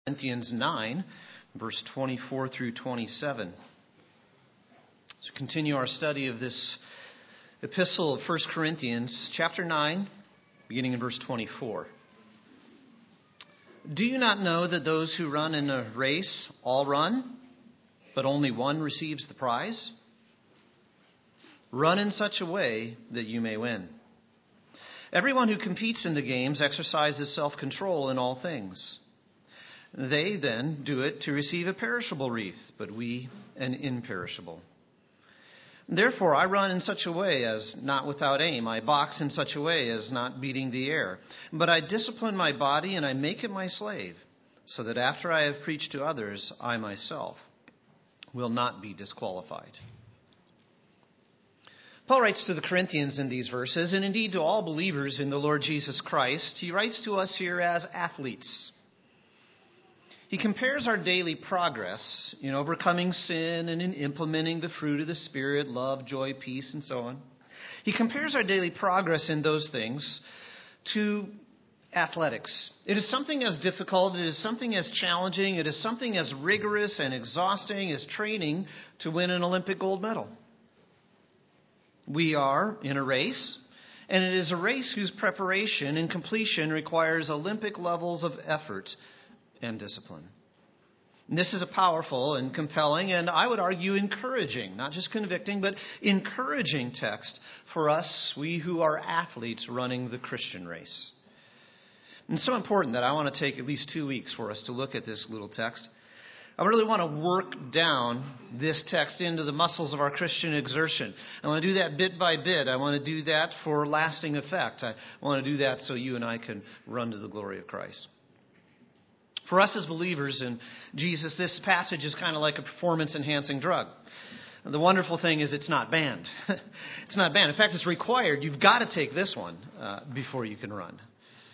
Corinthians 9, verse 24 through 27. So continue our study of this epistle of 1 Corinthians, chapter 9, beginning in verse 24. Do you not know that those who run in a race all run, but only one receives the prize? Run in such a way that you may win. Everyone who competes in the games exercises self-control in all things. They then do it to receive a perishable wreath, but we an imperishable. Therefore, I run in such a way as not without aim. I box in such a way as not beating the air. But I discipline my body and I make it my slave, so that after I have preached to others, I myself will not be disqualified. Paul writes to the Corinthians in these verses, and indeed to all believers in the Lord Jesus Christ. He writes to us here as athletes. He compares our daily progress in overcoming sin and in implementing the fruit of the Spirit, love, joy, peace, and so on. He compares our daily progress in those things to athletics. It is something as difficult, it is something as challenging, it is something as rigorous and exhausting as training to win an Olympic gold medal. We are in a race, and it is a race whose preparation and completion requires Olympic levels of effort and discipline. And this is a powerful and compelling, and I would argue encouraging, not just convicting, but encouraging text for us, we who are athletes running the Christian race. And it's so important that I want to take at least 2 weeks for us to look at this little text. I really want to work down this text into the muscles of our Christian exertion. I want to do that bit by bit. I want to do that for lasting effect. I want to do that so you and I can run to the glory of Christ. For us as believers in Jesus, this passage is kind of like a performance-enhancing drug. The wonderful thing is it's not banned. It's not banned. In fact, it's required. You've got to take this one before you can run.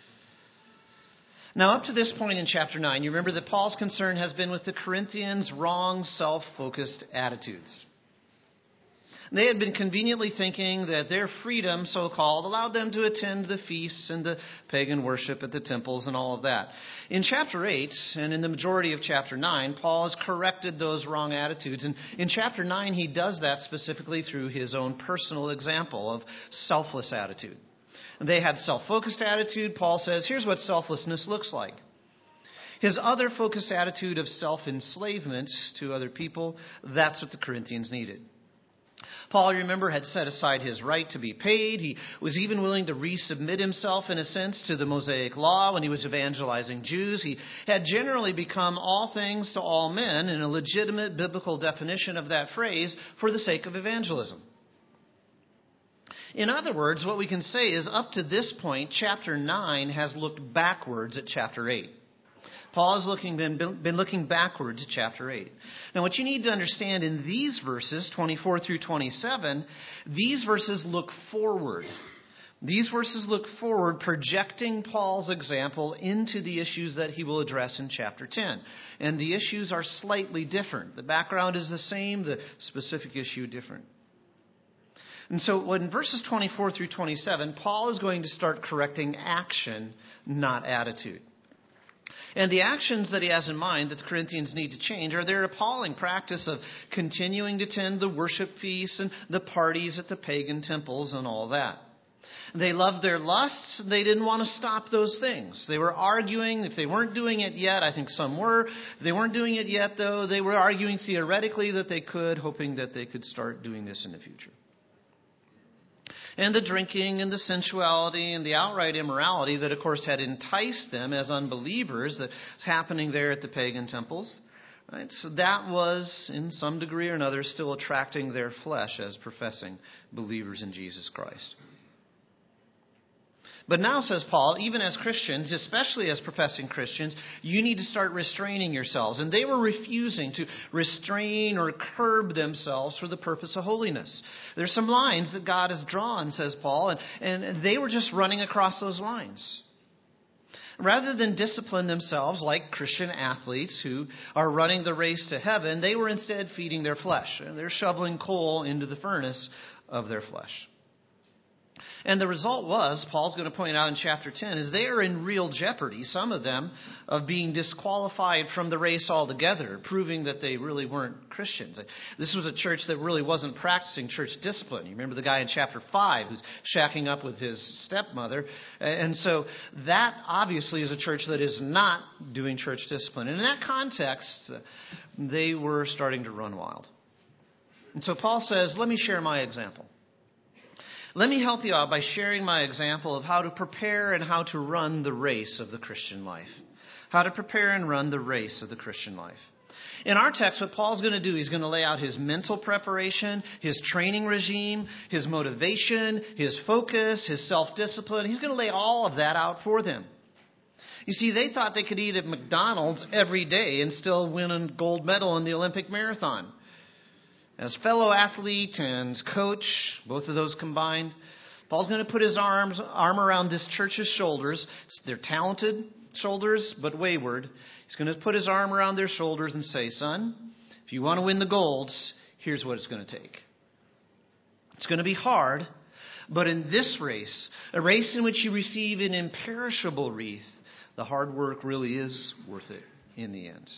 Now, up to this point in chapter 9, you remember that Paul's concern has been with the Corinthians' wrong, self-focused attitudes. They had been conveniently thinking that their freedom, so-called, allowed them to attend the feasts and the pagan worship at the temples and all of that. In chapter 8, and in the majority of chapter 9, Paul has corrected those wrong attitudes. And in chapter 9, he does that specifically through his own personal example of selfless attitude. They had self-focused attitude. Paul says, here's what selflessness looks like. His other focused attitude of self-enslavement to other people, that's what the Corinthians needed. Paul, remember, had set aside his right to be paid. He was even willing to resubmit himself, in a sense, to the Mosaic law when he was evangelizing Jews. He had generally become all things to all men in a legitimate biblical definition of that phrase for the sake of evangelism. In other words, what we can say is up to this point, chapter 9 has looked backwards at chapter 8. Paul has been looking backwards at chapter 8. Now, what you need to understand in these verses, 24 through 27, these verses look forward. These verses look forward, projecting Paul's example into the issues that he will address in chapter 10. And the issues are slightly different. The background is the same, the specific issue different. And so in verses 24 through 27, Paul is going to start correcting action, not attitude. And the actions that he has in mind that the Corinthians need to change are their appalling practice of continuing to attend the worship feasts and the parties at the pagan temples and all that. They loved their lusts. They didn't want to stop those things. They were arguing. If they weren't doing it yet, I think some were. If they weren't doing it yet, though, they were arguing theoretically that they could, hoping that they could start doing this in the future. And the drinking and the sensuality and the outright immorality that, of course, had enticed them as unbelievers that's happening there at the pagan temples. Right? So that was, in some degree or another, still attracting their flesh as professing believers in Jesus Christ. But now, says Paul, even as Christians, especially as professing Christians, you need to start restraining yourselves. And they were refusing to restrain or curb themselves for the purpose of holiness. There's some lines that God has drawn, says Paul, and they were just running across those lines. Rather than discipline themselves like Christian athletes who are running the race to heaven, they were instead feeding their flesh. They're shoveling coal into the furnace of their flesh. And the result was, Paul's going to point out in chapter 10, is they are in real jeopardy, some of them, of being disqualified from the race altogether, proving that they really weren't Christians. This was a church that really wasn't practicing church discipline. You remember the guy in chapter 5 who's shacking up with his stepmother. And so that obviously is a church that is not doing church discipline. And in that context, they were starting to run wild. And so Paul says, let me share my example. Let me help you out by sharing my example of how to prepare and how to run the race of the Christian life. How to prepare and run the race of the Christian life. In our text, what Paul's going to do, he's going to lay out his mental preparation, his training regime, his motivation, his focus, his self-discipline. He's going to lay all of that out for them. You see, they thought they could eat at McDonald's every day and still win a gold medal in the Olympic marathon. As fellow athlete and coach, both of those combined, Paul's going to put his arm around this church's shoulders. They're talented shoulders, but wayward. He's going to put his arm around their shoulders and say, son, if you want to win the golds, here's what it's going to take. It's going to be hard, but in this race, a race in which you receive an imperishable wreath, the hard work really is worth it in the end.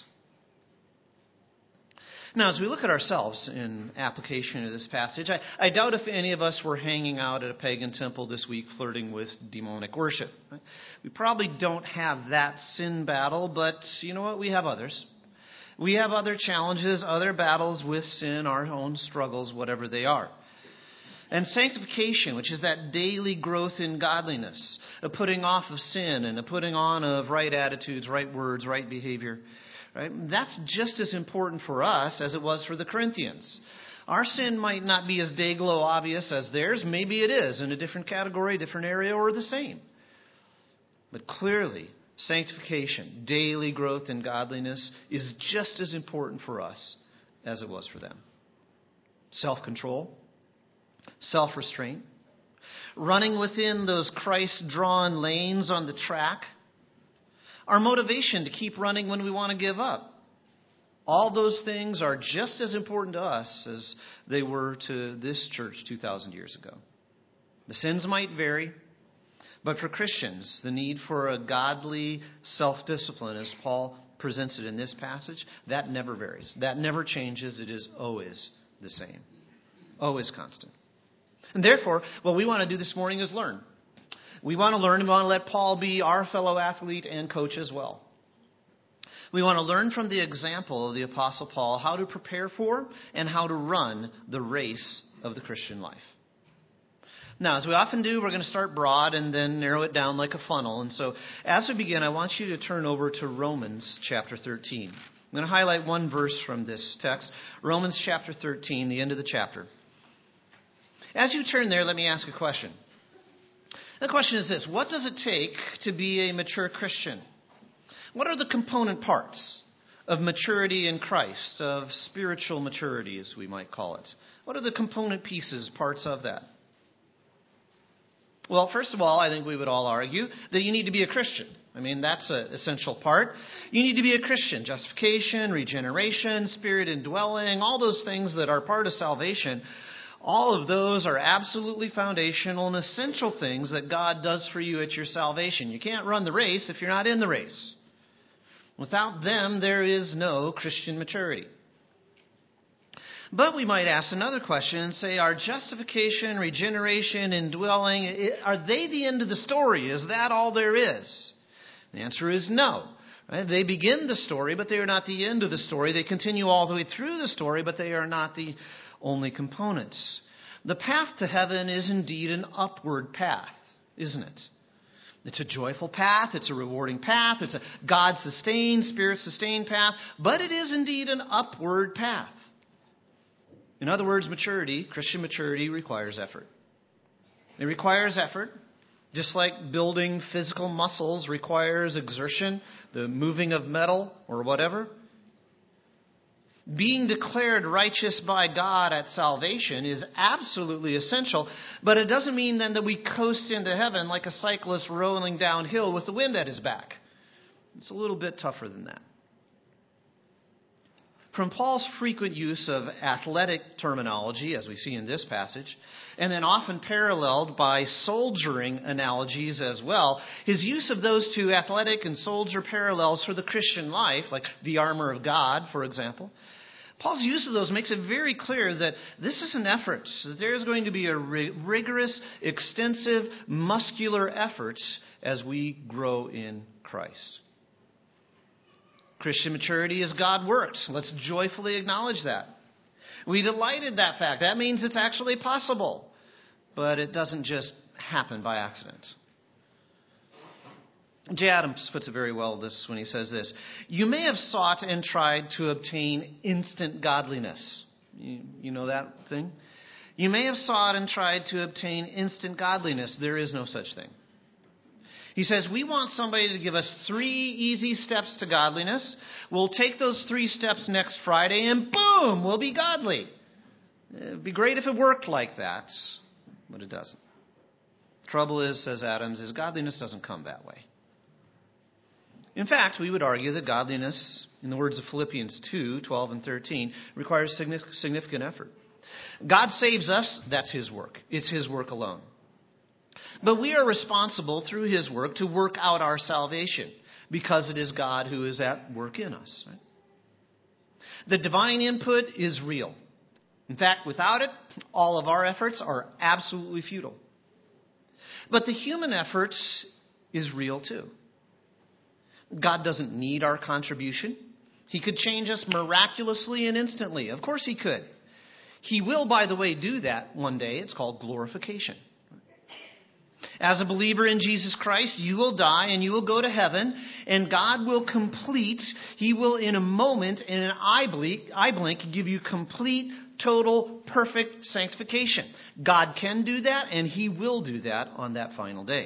Now, as we look at ourselves in application of this passage, I doubt if any of us were hanging out at a pagan temple this week flirting with demonic worship. We probably don't have that sin battle, but you know what? We have others. We have other challenges, other battles with sin, our own struggles, whatever they are. And sanctification, which is that daily growth in godliness, a putting off of sin and a putting on of right attitudes, right words, right behavior. Right? That's just as important for us as it was for the Corinthians. Our sin might not be as day-glow obvious as theirs. Maybe it is in a different category, different area, or the same. But clearly, sanctification, daily growth in godliness, is just as important for us as it was for them. Self-control, self-restraint, running within those Christ-drawn lanes on the track, our motivation to keep running when we want to give up. All those things are just as important to us as they were to this church 2,000 years ago. The sins might vary, but for Christians, the need for a godly self-discipline, as Paul presents it in this passage, that never varies. That never changes. It is always the same. Always constant. And therefore, what we want to do this morning is learn. We want to learn. We want to let Paul be our fellow athlete and coach as well. We want to learn from the example of the Apostle Paul how to prepare for and how to run the race of the Christian life. Now, as we often do, we're going to start broad and then narrow it down like a funnel. And so as we begin, I want you to turn over to Romans chapter 13. I'm going to highlight one verse from this text. Romans chapter 13, the end of the chapter. As you turn there, let me ask a question. The question is this: what does it take to be a mature Christian? What are the component parts of maturity in Christ, of spiritual maturity, as we might call it? What are the component pieces, parts of that? Well, first of all, I think we would all argue that you need to be a Christian. I mean, that's an essential part. You need to be a Christian. Justification, regeneration, spirit indwelling, all those things that are part of salvation. All of those are absolutely foundational and essential things that God does for you at your salvation. You can't run the race if you're not in the race. Without them, there is no Christian maturity. But we might ask another question and say, are justification, regeneration, indwelling, are they the end of the story? Is that all there is? The answer is no. Right? They begin the story, but they are not the end of the story. They continue all the way through the story, but they are not the only components. The path to heaven is indeed an upward path, isn't it? It's a joyful path. It's a rewarding path. It's a God-sustained, Spirit-sustained path. But it is indeed an upward path. In other words, maturity, Christian maturity, requires effort. It requires effort. Just like building physical muscles requires exertion, the moving of metal or whatever. Being declared righteous by God at salvation is absolutely essential, but it doesn't mean then that we coast into heaven like a cyclist rolling downhill with the wind at his back. It's a little bit tougher than that. from Paul's frequent use of athletic terminology, as we see in this passage, and then often paralleled by soldiering analogies as well, his use of those two, athletic and soldier parallels for the Christian life, like the armor of God, for example, Paul's use of those makes it very clear that this is an effort, that there's going to be a rigorous, extensive, muscular efforts as we grow in Christ. Christian maturity is God worked. Let's joyfully acknowledge that. We delight in that fact. That means it's actually possible. But it doesn't just happen by accident. J. Adams puts it very well when he says this. You may have sought and tried to obtain instant godliness. You know that thing? You may have sought and tried to obtain instant godliness. There is no such thing. He says, we want somebody to give us 3 easy steps to godliness. We'll take those 3 steps next Friday and boom, we'll be godly. It'd be great if it worked like that, but it doesn't. Trouble is, says Adams, is godliness doesn't come that way. In fact, we would argue that godliness, in the words of Philippians 2, 12 and 13, requires significant effort. God saves us, that's His work. It's His work alone. But we are responsible through His work to work out our salvation because it is God who is at work in us. Right? The divine input is real. In fact, without it, all of our efforts are absolutely futile. But the human effort is real too. God doesn't need our contribution. He could change us miraculously and instantly. Of course He could. He will, by the way, do that one day. It's called glorification. As a believer in Jesus Christ, you will die and you will go to heaven, and God will complete, He will in a moment, in an eye blink, give you complete, total, perfect sanctification. God can do that, and He will do that on that final day.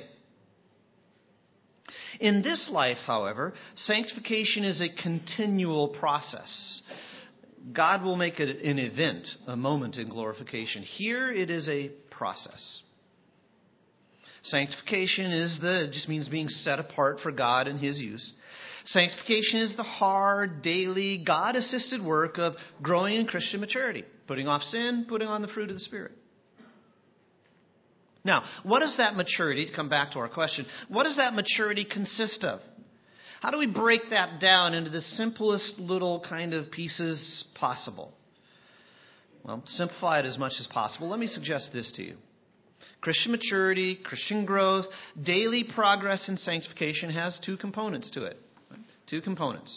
In this life, however, sanctification is a continual process. God will make it an event, a moment in glorification. Here it is a process. Sanctification just means being set apart for God and His use. Sanctification is the hard, daily, God-assisted work of growing in Christian maturity, putting off sin, putting on the fruit of the Spirit. Now, what does that maturity, to come back to our question, what does that maturity consist of? How do we break that down into the simplest little kind of pieces possible? Well, simplify it as much as possible. Let me suggest this to you. Christian maturity, Christian growth, daily progress in sanctification has 2 components to it. 2 components.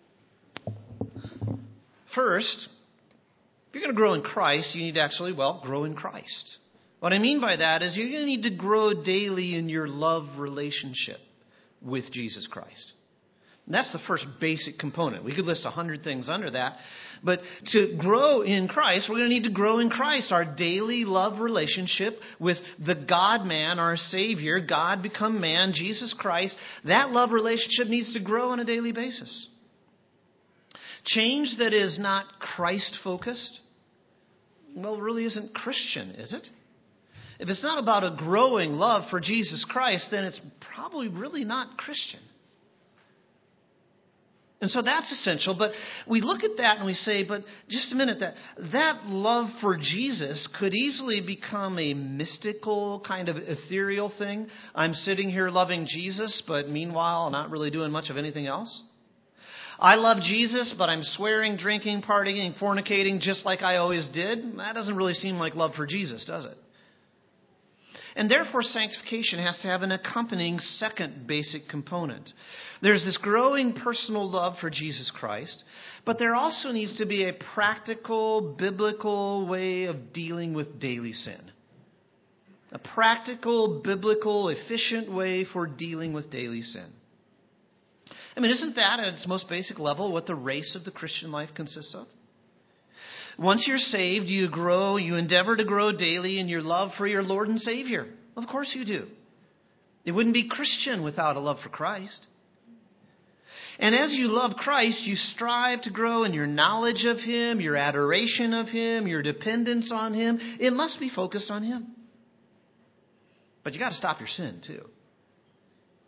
First, if you're going to grow in Christ, you need to actually, grow in Christ. What I mean by that is you're going to need to grow daily in your love relationship with Jesus Christ. And that's the first basic component. We could list 100 things under that. But to grow in Christ, we're going to need to grow in Christ, our daily love relationship with the God-man, our Savior, God become man, Jesus Christ. That love relationship needs to grow on a daily basis. Change that is not Christ-focused, really isn't Christian, is it? If it's not about a growing love for Jesus Christ, then it's probably really not Christian. And so that's essential. But we look at that and we say, but just a minute, that love for Jesus could easily become a mystical kind of ethereal thing. I'm sitting here loving Jesus, but meanwhile, not really doing much of anything else. I love Jesus, but I'm swearing, drinking, partying, fornicating just like I always did. That doesn't really seem like love for Jesus, does it? And therefore, sanctification has to have an accompanying second basic component. There's this growing personal love for Jesus Christ, but there also needs to be a practical, biblical way of dealing with daily sin. A practical, biblical, efficient way for dealing with daily sin. I mean, isn't that at its most basic level what the race of the Christian life consists of? Once you're saved, you grow, you endeavor to grow daily in your love for your Lord and Savior. Of course you do. It wouldn't be Christian without a love for Christ. And as you love Christ, you strive to grow in your knowledge of Him, your adoration of Him, your dependence on Him. It must be focused on Him. But you got to stop your sin too.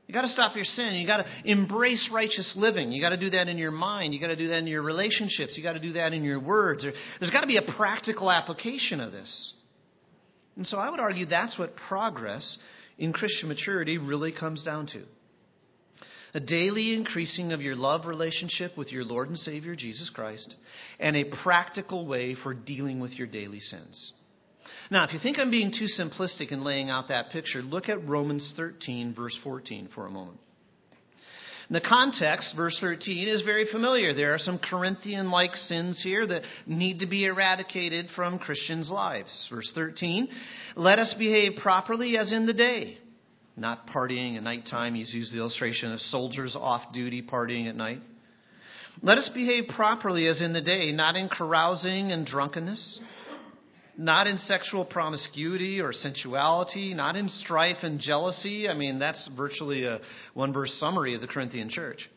You got to stop your sin. You got to embrace righteous living. You got to do that in your mind. You got to do that in your relationships. You got to do that in your words. There's got to be a practical application of this. And so I would argue that's what progress in Christian maturity really comes down to. A daily increasing of your love relationship with your Lord and Savior, Jesus Christ, and a practical way for dealing with your daily sins. Now, if you think I'm being too simplistic in laying out that picture, look at Romans 13, verse 14 for a moment. In the context, verse 13, is very familiar. There are some Corinthian-like sins here that need to be eradicated from Christians' lives. Verse 13, let us behave properly as in the day, not partying at nighttime. He's used the illustration of soldiers off duty partying at night. Let us behave properly as in the day, not in carousing and drunkenness, not in sexual promiscuity or sensuality, not in strife and jealousy. I mean, that's virtually a one-verse summary of the Corinthian church.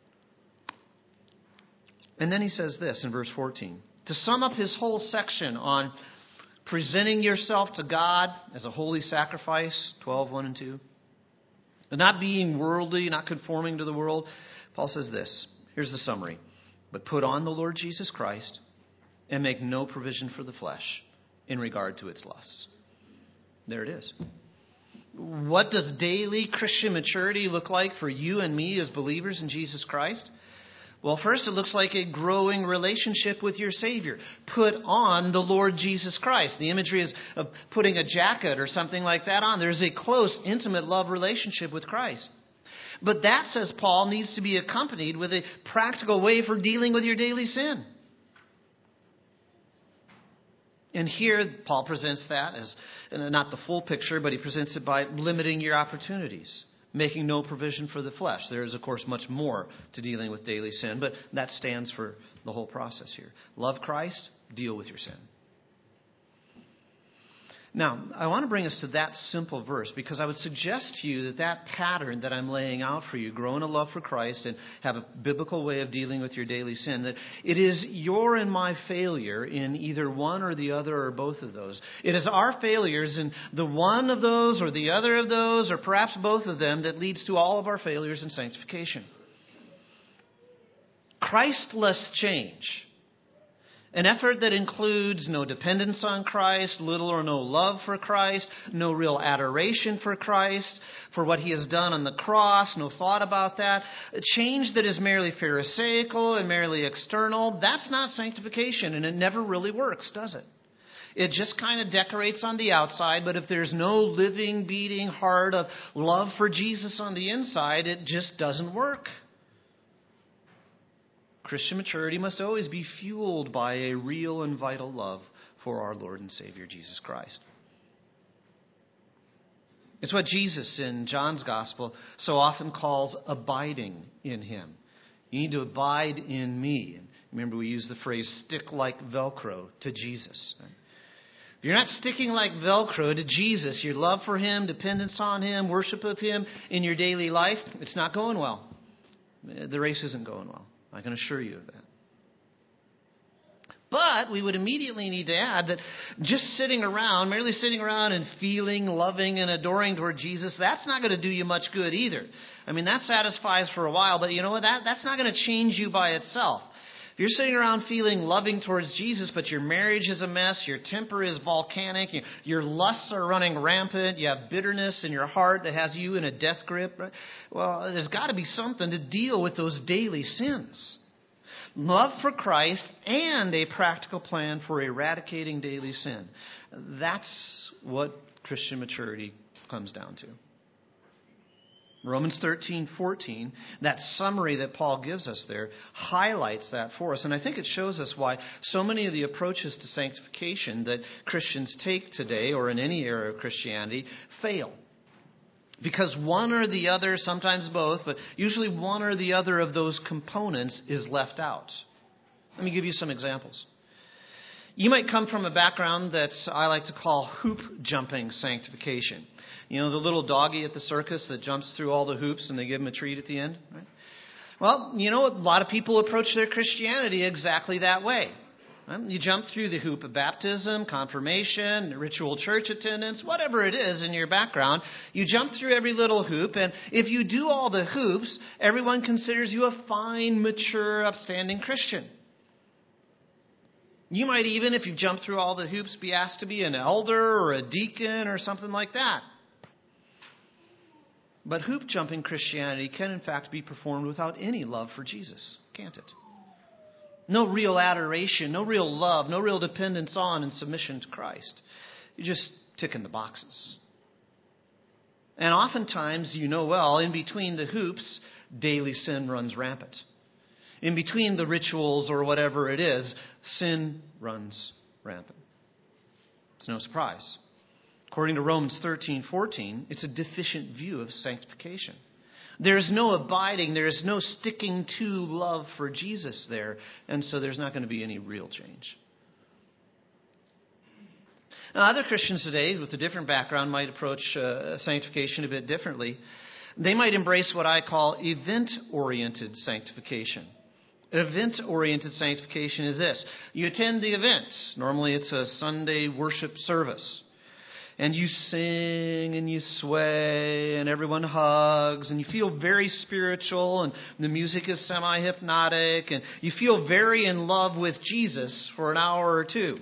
And then he says this in verse 14. To sum up his whole section on presenting yourself to God as a holy sacrifice, 12:1 and 2. And not being worldly, not conforming to the world. Paul says this. Here's the summary. But put on the Lord Jesus Christ and make no provision for the flesh in regard to its lusts. There it is. What does daily Christian maturity look like for you and me as believers in Jesus Christ? Well, first, it looks like a growing relationship with your Savior. Put on the Lord Jesus Christ. The imagery is of putting a jacket or something like that on. There's a close, intimate love relationship with Christ. But that, says Paul, needs to be accompanied with a practical way for dealing with your daily sin. And here, Paul presents that as not the full picture, but he presents it by limiting your opportunities, making no provision for the flesh. There is, of course, much more to dealing with daily sin, but that stands for the whole process here. Love Christ, deal with your sin. Now, I want to bring us to that simple verse because I would suggest to you that pattern that I'm laying out for you, grow in a love for Christ and have a biblical way of dealing with your daily sin, that it is your and my failure in either one or the other or both of those. It is our failures in the one of those or the other of those or perhaps both of them that leads to all of our failures in sanctification. Christless change. An effort that includes no dependence on Christ, little or no love for Christ, no real adoration for Christ, for what he has done on the cross, no thought about that. A change that is merely pharisaical and merely external, that's not sanctification, and it never really works, does it? It just kind of decorates on the outside, but if there's no living, beating heart of love for Jesus on the inside, it just doesn't work. Christian maturity must always be fueled by a real and vital love for our Lord and Savior, Jesus Christ. It's what Jesus in John's Gospel so often calls abiding in him. You need to abide in me. And remember, we use the phrase stick like Velcro to Jesus. If you're not sticking like Velcro to Jesus, your love for him, dependence on him, worship of him in your daily life, it's not going well. The race isn't going well. I can assure you of that. But we would immediately need to add that just sitting around, merely sitting around and feeling, loving, and adoring toward Jesus, that's not going to do you much good either. I mean, that satisfies for a while, but you know what? That's not going to change you by itself. If you're sitting around feeling loving towards Jesus, but your marriage is a mess, your temper is volcanic, your lusts are running rampant, you have bitterness in your heart that has you in a death grip, right? Well, there's got to be something to deal with those daily sins. Love for Christ and a practical plan for eradicating daily sin. That's what Christian maturity comes down to. Romans 13:14, that summary that Paul gives us there, highlights that for us. And I think it shows us why so many of the approaches to sanctification that Christians take today, or in any era of Christianity, fail. Because one or the other, sometimes both, but usually one or the other of those components is left out. Let me give you some examples. You might come from a background that I like to call hoop jumping sanctification. You know, the little doggy at the circus that jumps through all the hoops and they give him a treat at the end, right? Well, you know, a lot of people approach their Christianity exactly that way. You jump through the hoop of baptism, confirmation, ritual church attendance, whatever it is in your background. You jump through every little hoop, and if you do all the hoops, everyone considers you a fine, mature, upstanding Christian. You might even, if you've jumped through all the hoops, be asked to be an elder or a deacon or something like that. But hoop jumping Christianity can in fact be performed without any love for Jesus, can't it? No real adoration, no real love, no real dependence on and submission to Christ. You're just ticking the boxes. And oftentimes, you know well, in between the hoops, daily sin runs rampant. In between the rituals or whatever it is, sin runs rampant. It's no surprise. According to Romans 13:14, it's a deficient view of sanctification. There's no abiding, there is no sticking to love for Jesus there, and so there's not going to be any real change. Now, other Christians today with a different background might approach sanctification a bit differently. They might embrace what I call event-oriented sanctification. Event-oriented sanctification is this. You attend the event. Normally it's a Sunday worship service. And you sing and you sway and everyone hugs and you feel very spiritual and the music is semi-hypnotic and you feel very in love with Jesus for an hour or two.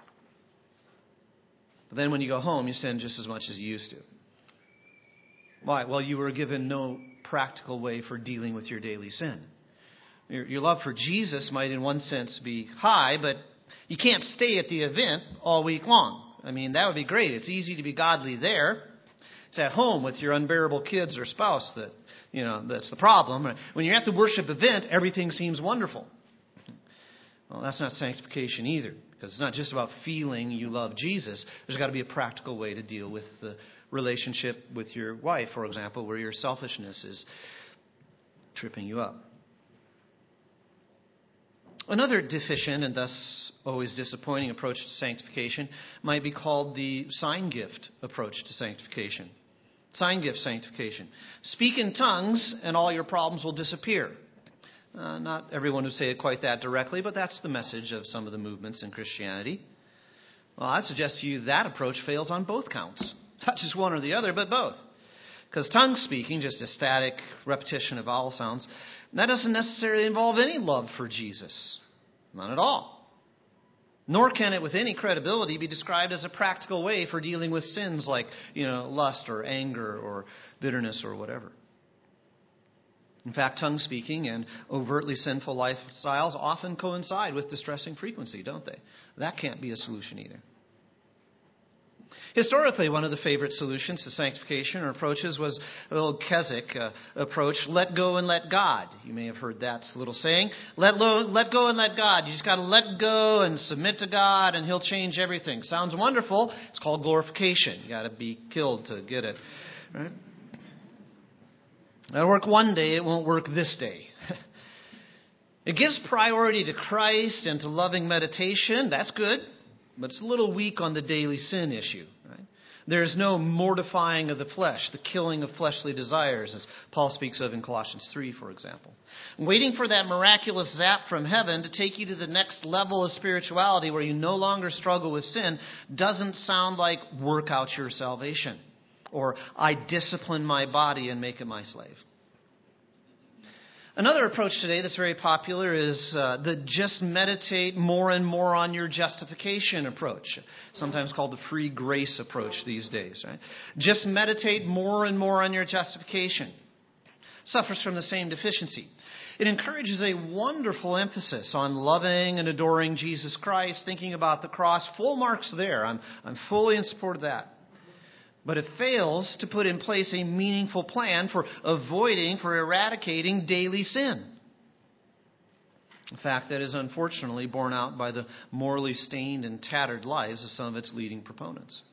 But then when you go home, you sin just as much as you used to. Why? Well, you were given no practical way for dealing with your daily sin. Your love for Jesus might in one sense be high, but you can't stay at the event all week long. I mean, that would be great. It's easy to be godly there. It's at home with your unbearable kids or spouse that's the problem. When you're at the worship event, everything seems wonderful. Well, that's not sanctification either, because it's not just about feeling you love Jesus. There's got to be a practical way to deal with the relationship with your wife, for example, where your selfishness is tripping you up. Another deficient and thus always disappointing approach to sanctification might be called the sign gift approach to sanctification. Sign gift sanctification. Speak in tongues and all your problems will disappear. Not everyone would say it quite that directly, but that's the message of some of the movements in Christianity. Well, I suggest to you that approach fails on both counts. Not just one or the other, but both. Because tongue speaking, just a static repetition of vowel sounds, that doesn't necessarily involve any love for Jesus. None at all. Nor can it with any credibility be described as a practical way for dealing with sins like, lust or anger or bitterness or whatever. In fact, tongue speaking and overtly sinful lifestyles often coincide with distressing frequency, don't they? That can't be a solution either. Historically, one of the favorite solutions to sanctification or approaches was the old Keswick approach, let go and let God. You may have heard that little saying. Let go and let God. You just got to let go and submit to God and He'll change everything. Sounds wonderful. It's called glorification. You got to be killed to get it. Right? It'll work one day. It won't work this day. It gives priority to Christ and to loving meditation. That's good. But it's a little weak on the daily sin issue. Right? There's no mortifying of the flesh, the killing of fleshly desires, as Paul speaks of in Colossians 3, for example. Waiting for that miraculous zap from heaven to take you to the next level of spirituality where you no longer struggle with sin doesn't sound like work out your salvation or I discipline my body and make it my slave. Another approach today that's very popular is the just meditate more and more on your justification approach, sometimes called the free grace approach these days. Right? Just meditate more and more on your justification. Suffers from the same deficiency. It encourages a wonderful emphasis on loving and adoring Jesus Christ, thinking about the cross. Full marks there. I'm fully in support of that. But it fails to put in place a meaningful plan for eradicating daily sin. In fact, that is unfortunately borne out by the morally stained and tattered lives of some of its leading proponents.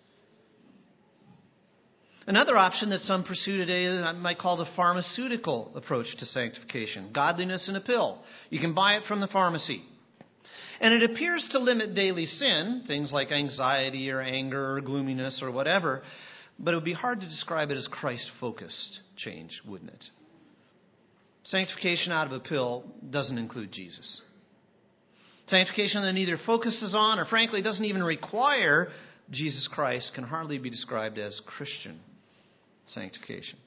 Another option that some pursue today I might call the pharmaceutical approach to sanctification. Godliness in a pill. You can buy it from the pharmacy. And it appears to limit daily sin, things like anxiety or anger or gloominess or whatever. But it would be hard to describe it as Christ-focused change, wouldn't it? Sanctification out of a pill doesn't include Jesus. Sanctification that neither focuses on or frankly doesn't even require Jesus Christ can hardly be described as Christian sanctification.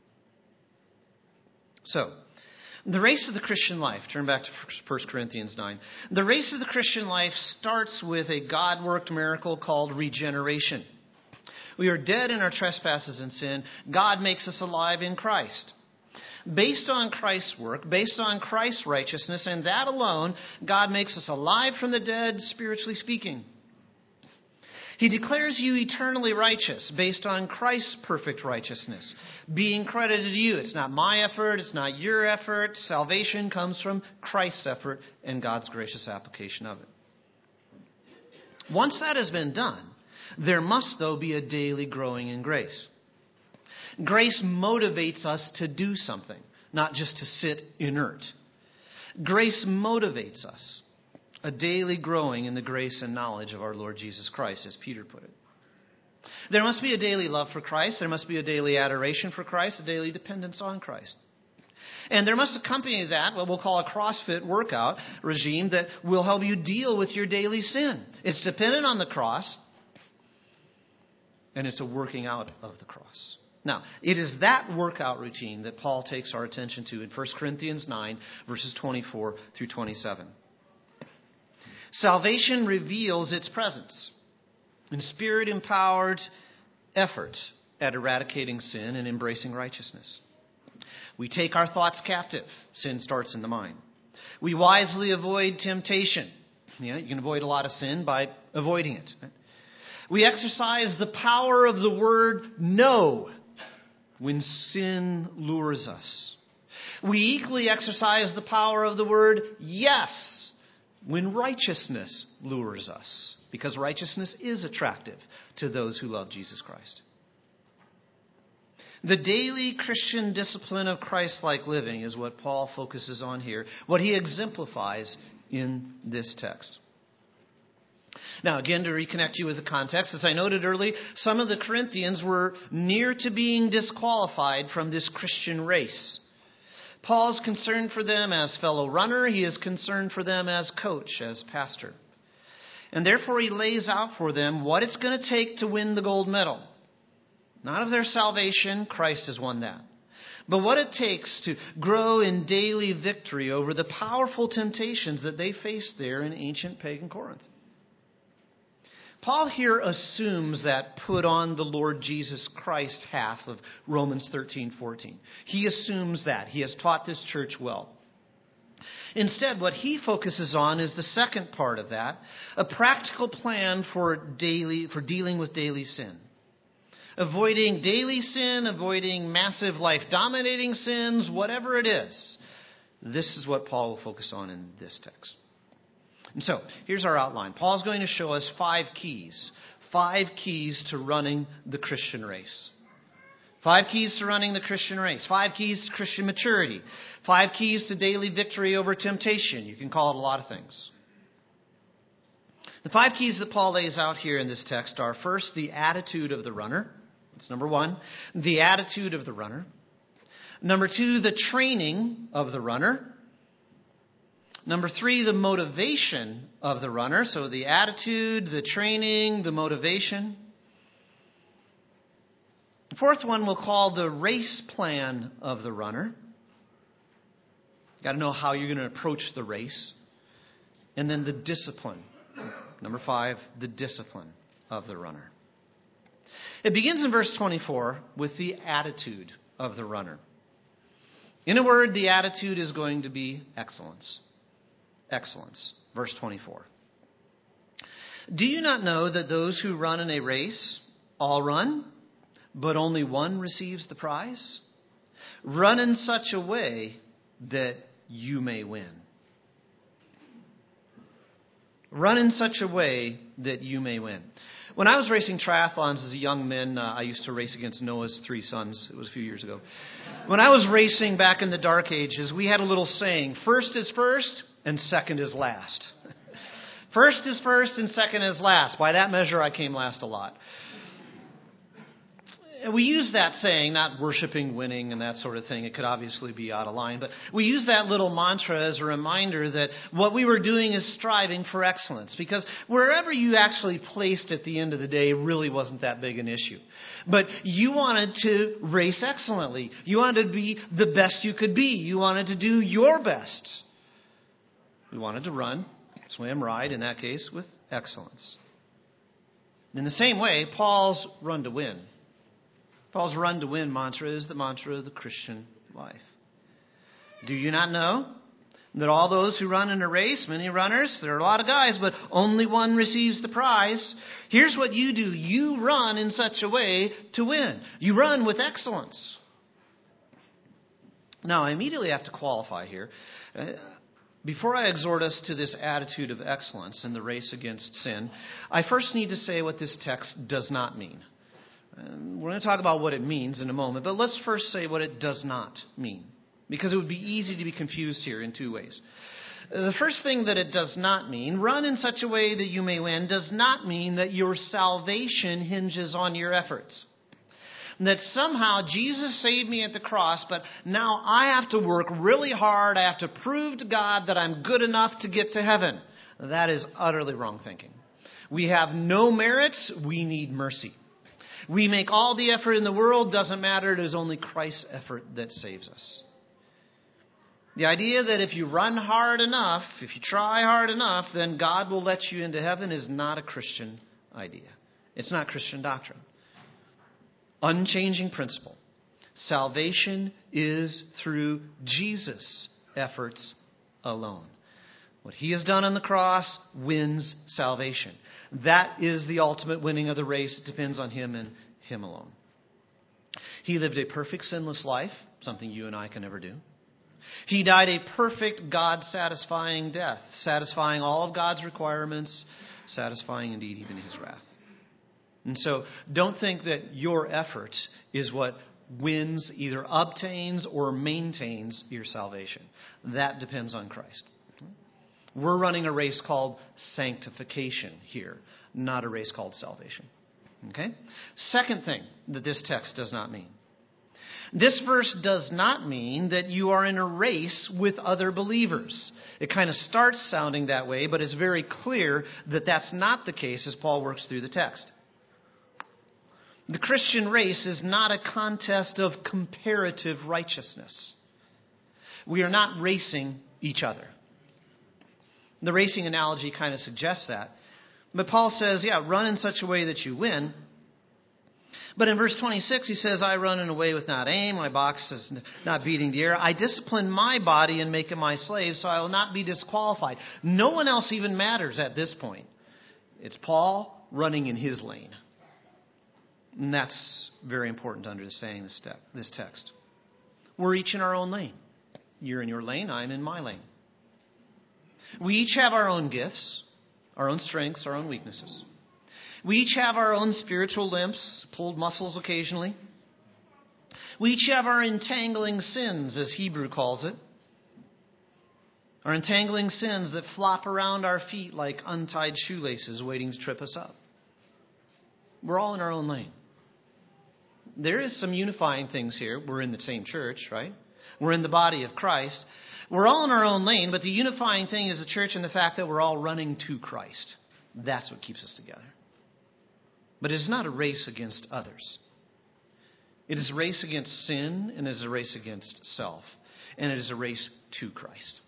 So, the race of the Christian life, turn back to 1 Corinthians 9. The race of the Christian life starts with a God-worked miracle called regeneration. We are dead in our trespasses and sin. God makes us alive in Christ. Based on Christ's work, based on Christ's righteousness, and that alone, God makes us alive from the dead, spiritually speaking. He declares you eternally righteous based on Christ's perfect righteousness, being credited to you. It's not my effort. It's not your effort. Salvation comes from Christ's effort and God's gracious application of it. Once that has been done, there must, though, be a daily growing in grace. Grace motivates us to do something, not just to sit inert. Grace motivates us. A daily growing in the grace and knowledge of our Lord Jesus Christ, as Peter put it. There must be a daily love for Christ. There must be a daily adoration for Christ, a daily dependence on Christ. And there must accompany that what we'll call a CrossFit workout regime that will help you deal with your daily sin. It's dependent on the cross, and it's a working out of the cross. Now, it is that workout routine that Paul takes our attention to in 1 Corinthians 9, verses 24 through 27. Salvation reveals its presence in Spirit-empowered effort at eradicating sin and embracing righteousness. We take our thoughts captive. Sin starts in the mind. We wisely avoid temptation. You can avoid a lot of sin by avoiding it. We exercise the power of the word no when sin lures us. We equally exercise the power of the word yes when righteousness lures us, because righteousness is attractive to those who love Jesus Christ. The daily Christian discipline of Christ-like living is what Paul focuses on here, what he exemplifies in this text. Now, again, to reconnect you with the context, as I noted earlier, some of the Corinthians were near to being disqualified from this Christian race. Paul's concerned for them as fellow runner. He is concerned for them as coach, as pastor. And therefore, he lays out for them what it's going to take to win the gold medal. Not of their salvation, Christ has won that. But what it takes to grow in daily victory over the powerful temptations that they faced there in ancient pagan Corinth. Paul here assumes that put on the Lord Jesus Christ half of Romans 13:14. He assumes that. He has taught this church well. Instead, what he focuses on is the second part of that, a practical plan for dealing with daily sin. Avoiding daily sin, avoiding massive life-dominating sins, whatever it is. This is what Paul will focus on in this text. And so, here's our outline. Paul's going to show us 5 keys. 5 keys to running the Christian race. 5 keys to running the Christian race. 5 keys to Christian maturity. 5 keys to daily victory over temptation. You can call it a lot of things. The 5 keys that Paul lays out here in this text are, first, the attitude of the runner. That's number 1. The attitude of the runner. Number 2, the training of the runner. Number 3, the motivation of the runner. So the attitude, the training, the motivation. The 4th one we'll call the race plan of the runner. You've got to know how you're going to approach the race. And then the discipline. Number 5, the discipline of the runner. It begins in verse 24 with the attitude of the runner. In a word, the attitude is going to be excellence. Excellence. Verse 24. Do you not know that those who run in a race all run, but only one receives the prize? Run in such a way that you may win. Run in such a way that you may win. When I was racing triathlons as a young man, I used to race against Noah's 3 sons. It was a few years ago. When I was racing back in the dark ages, we had a little saying, first is first and second is last. First is first and second is last. By that measure, I came last a lot. We use that saying, not worshiping winning and that sort of thing. It could obviously be out of line. But we use that little mantra as a reminder that what we were doing is striving for excellence. Because wherever you actually placed at the end of the day really wasn't that big an issue. But you wanted to race excellently. You wanted to be the best you could be. You wanted to do your best. We wanted to run, swim, ride, in that case, with excellence. In the same way, Paul's run to win. Paul's run to win mantra is the mantra of the Christian life. Do you not know that all those who run in a race, many runners, there are a lot of guys, but only one receives the prize? Here's what you do. You run in such a way to win. You run with excellence. Now, I immediately have to qualify here. Before I exhort us to this attitude of excellence in the race against sin, I first need to say what this text does not mean. We're going to talk about what it means in a moment, but let's first say what it does not mean, because it would be easy to be confused here in two ways. The first thing that it does not mean, run in such a way that you may win, does not mean that your salvation hinges on your efforts. That somehow Jesus saved me at the cross, but now I have to work really hard. I have to prove to God that I'm good enough to get to heaven. That is utterly wrong thinking. We have no merits. We need mercy. We make all the effort in the world. Doesn't matter. It is only Christ's effort that saves us. The idea that if you run hard enough, if you try hard enough, then God will let you into heaven is not a Christian idea. It's not Christian doctrine. Unchanging principle. Salvation is through Jesus' efforts alone. What he has done on the cross wins salvation. That is the ultimate winning of the race. It depends on him and him alone. He lived a perfect sinless life, something you and I can never do. He died a perfect God-satisfying death, satisfying all of God's requirements, satisfying indeed even his wrath. And so don't think that your effort is what wins, either obtains or maintains your salvation. That depends on Christ. We're running a race called sanctification here, not a race called salvation. Okay? Second thing that this text does not mean. This verse does not mean that you are in a race with other believers. It kind of starts sounding that way, but it's very clear that that's not the case as Paul works through the text. The Christian race is not a contest of comparative righteousness. We are not racing each other. The racing analogy kind of suggests that. But Paul says, run in such a way that you win. But in verse 26, he says, I run in a way with not aim. My box is not beating the air. I discipline my body and make it my slave, so I will not be disqualified. No one else even matters at this point. It's Paul running in his lane. And that's very important to understanding this text. We're each in our own lane. You're in your lane, I'm in my lane. We each have our own gifts, our own strengths, our own weaknesses. We each have our own spiritual limps, pulled muscles occasionally. We each have our entangling sins, as Hebrew calls it. Our entangling sins that flop around our feet like untied shoelaces waiting to trip us up. We're all in our own lane. There is some unifying things here. We're in the same church, right? We're in the body of Christ. We're all in our own lane, but the unifying thing is the church and the fact that we're all running to Christ. That's what keeps us together. But it is not a race against others. It is a race against sin, and it is a race against self. And it is a race to Christ.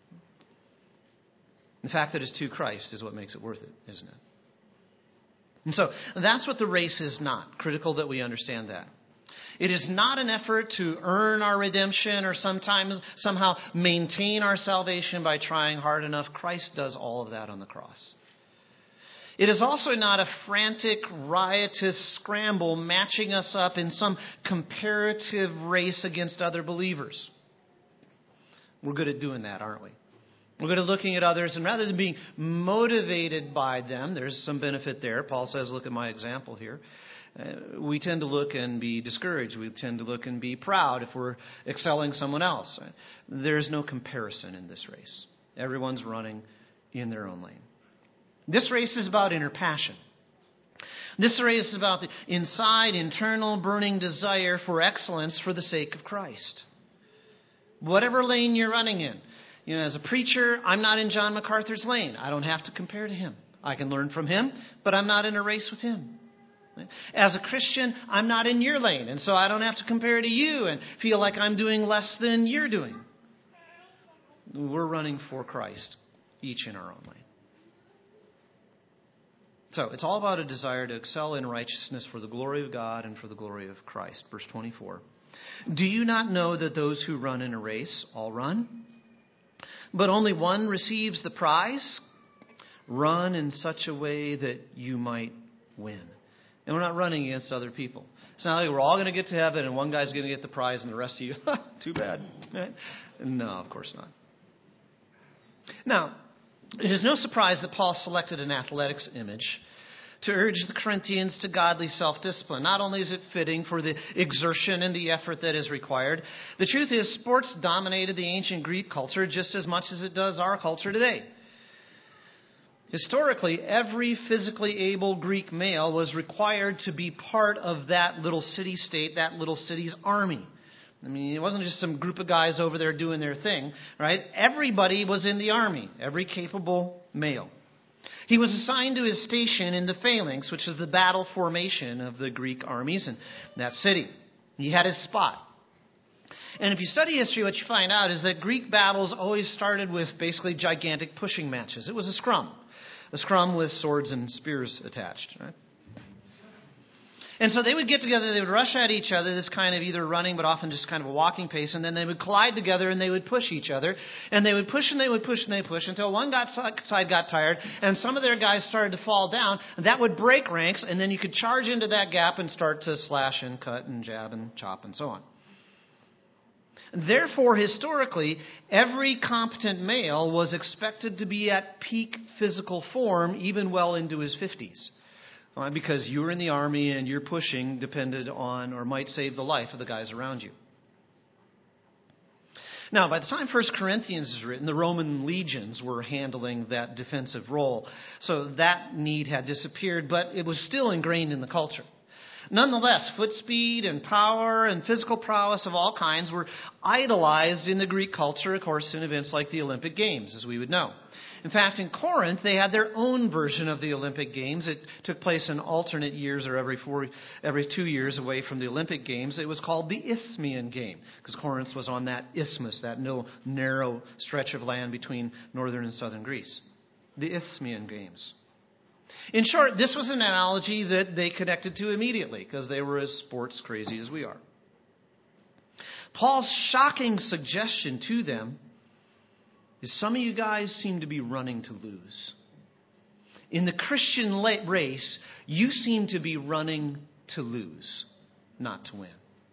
The fact that it's to Christ is what makes it worth it, isn't it? And so that's what the race is not. Critical that we understand that. It is not an effort to earn our redemption or somehow maintain our salvation by trying hard enough. Christ does all of that on the cross. It is also not a frantic, riotous scramble matching us up in some comparative race against other believers. We're good at doing that, aren't we? We're good at looking at others, and rather than being motivated by them, there's some benefit there. Paul says, look at my example here. We tend to look and be discouraged. We tend to look and be proud if we're excelling someone else. There's no comparison in this race. Everyone's running in their own lane. This race is about inner passion. This race is about the inside, internal, burning desire for excellence for the sake of Christ. Whatever lane you're running in. As a preacher, I'm not in John MacArthur's lane. I don't have to compare to him. I can learn from him, but I'm not in a race with him. As a Christian, I'm not in your lane, and so I don't have to compare to you and feel like I'm doing less than you're doing. We're running for Christ, each in our own lane. So it's all about a desire to excel in righteousness for the glory of God and for the glory of Christ. Verse 24. Do you not know that those who run in a race all run, but only one receives the prize? Run in such a way that you might win. And we're not running against other people. It's not like we're all going to get to heaven and one guy's going to get the prize and the rest of you, too bad. Right? No, of course not. Now, it is no surprise that Paul selected an athletics image to urge the Corinthians to godly self-discipline. Not only is it fitting for the exertion and the effort that is required, the truth is sports dominated the ancient Greek culture just as much as it does our culture today. Historically, every physically able Greek male was required to be part of that little city-state, that little city's army. I mean, it wasn't just some group of guys over there doing their thing, right? Everybody was in the army, every capable male. He was assigned to his station in the phalanx, which is the battle formation of the Greek armies in that city. He had his spot. And if you study history, what you find out is that Greek battles always started with basically gigantic pushing matches. It was a scrum with swords and spears attached, right? And so they would get together, they would rush at each other, this kind of either running but often just kind of a walking pace, and then they would collide together and they would push each other. And they would push and they would push and they would push until one side got tired and some of their guys started to fall down. And that would break ranks, and then you could charge into that gap and start to slash and cut and jab and chop and so on. Therefore, historically, every competent male was expected to be at peak physical form even well into his 50s. Because you were in the army and your pushing depended on or might save the life of the guys around you. Now, by the time 1 Corinthians is written, the Roman legions were handling that defensive role. So that need had disappeared, but it was still ingrained in the culture. Nonetheless, foot speed and power and physical prowess of all kinds were idolized in the Greek culture, of course, in events like the Olympic Games, as we would know. In fact, in Corinth, they had their own version of the Olympic Games. It took place in alternate years or every 2 years away from the Olympic Games. It was called the Isthmian Game because Corinth was on that isthmus, that narrow stretch of land between northern and southern Greece. The Isthmian Games. In short, this was an analogy that they connected to immediately because they were as sports crazy as we are. Paul's shocking suggestion to them is some of you guys seem to be running to lose. In the Christian race, you seem to be running to lose, not to win.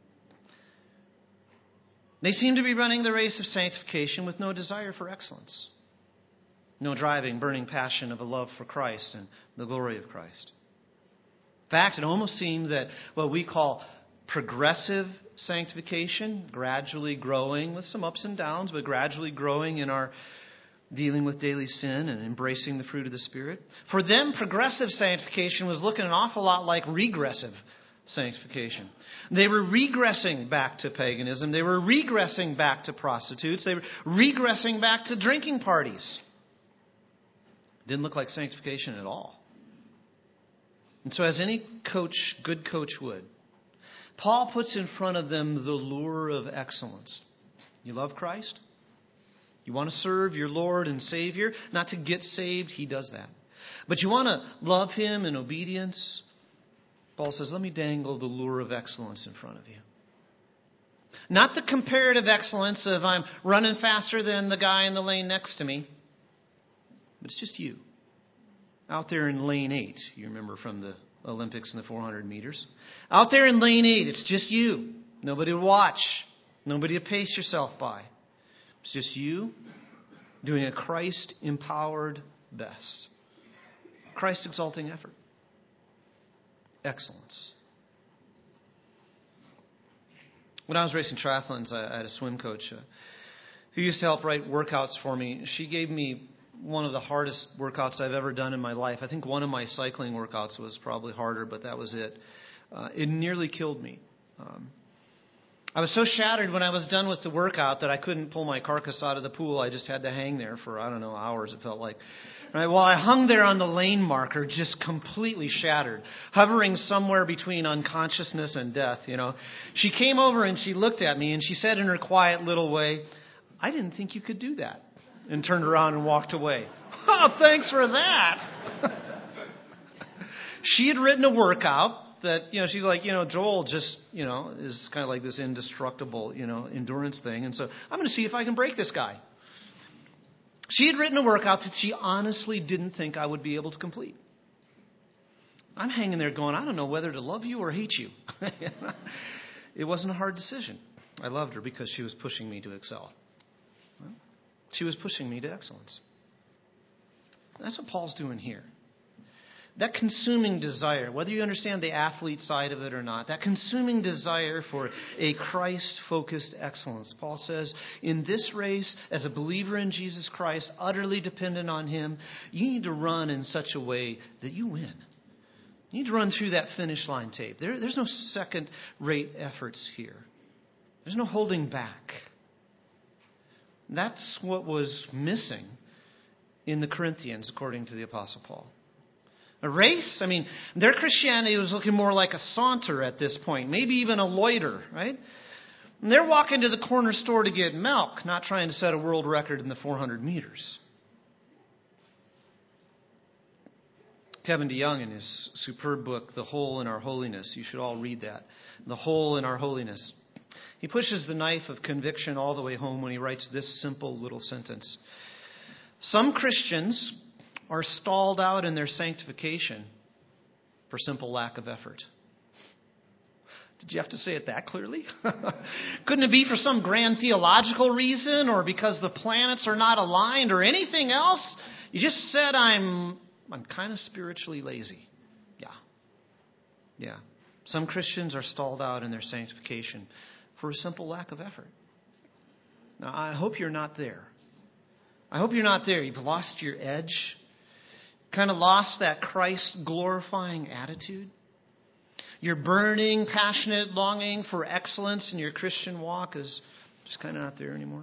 They seem to be running the race of sanctification with no desire for excellence. No driving, burning passion of a love for Christ and the glory of Christ. In fact, it almost seemed that what we call progressive sanctification, gradually growing with some ups and downs, but gradually growing in our dealing with daily sin and embracing the fruit of the Spirit. For them, progressive sanctification was looking an awful lot like regressive sanctification. They were regressing back to paganism. They were regressing back to prostitutes. They were regressing back to drinking parties. Didn't look like sanctification at all. And so as any coach, good coach would, Paul puts in front of them the lure of excellence. You love Christ? You want to serve your Lord and Savior? Not to get saved, He does that. But you want to love Him in obedience? Paul says, let me dangle the lure of excellence in front of you. Not the comparative excellence of I'm running faster than the guy in the lane next to me. But it's just you. Out there in lane 8, you remember from the Olympics and the 400 meters. Out there in lane 8, it's just you. Nobody to watch. Nobody to pace yourself by. It's just you doing a Christ-empowered best. Christ-exalting effort. Excellence. When I was racing triathlons, I had a swim coach who used to help write workouts for me. She gave me one of the hardest workouts I've ever done in my life. I think one of my cycling workouts was probably harder, but that was it. It nearly killed me. I was so shattered when I was done with the workout that I couldn't pull my carcass out of the pool. I just had to hang there for, hours, it felt like. Right? Well, I hung there on the lane marker, just completely shattered, hovering somewhere between unconsciousness and death, She came over and she looked at me and she said in her quiet little way, "I didn't think you could do that," and turned around and walked away. Oh, thanks for that. She had written a workout that, she's like, Joel just, is kind of like this indestructible, endurance thing. And so I'm going to see if I can break this guy. She had written a workout that she honestly didn't think I would be able to complete. I'm hanging there going, I don't know whether to love you or hate you. It wasn't a hard decision. I loved her because she was pushing me to excel. She was pushing me to excellence. That's what Paul's doing here. That consuming desire, whether you understand the athlete side of it or not, that consuming desire for a Christ-focused excellence. Paul says, in this race, as a believer in Jesus Christ, utterly dependent on Him, you need to run in such a way that you win. You need to run through that finish line tape. There's no second-rate efforts here. There's no holding back. That's what was missing in the Corinthians, according to the Apostle Paul. A race? Their Christianity was looking more like a saunter at this point, maybe even a loiter, right? And they're walking to the corner store to get milk, not trying to set a world record in the 400 meters. Kevin DeYoung, in his superb book, The Hole in Our Holiness, you should all read that. The Hole in Our Holiness. He pushes the knife of conviction all the way home when he writes this simple little sentence. Some Christians are stalled out in their sanctification for simple lack of effort. Did you have to say it that clearly? Couldn't it be for some grand theological reason or because the planets are not aligned or anything else? You just said I'm kind of spiritually lazy. Yeah. Some Christians are stalled out in their sanctification for a simple lack of effort. Now, I hope you're not there. I hope you're not there. You've lost your edge. Kind of lost that Christ-glorifying attitude. Your burning, passionate longing for excellence in your Christian walk is just kind of not there anymore.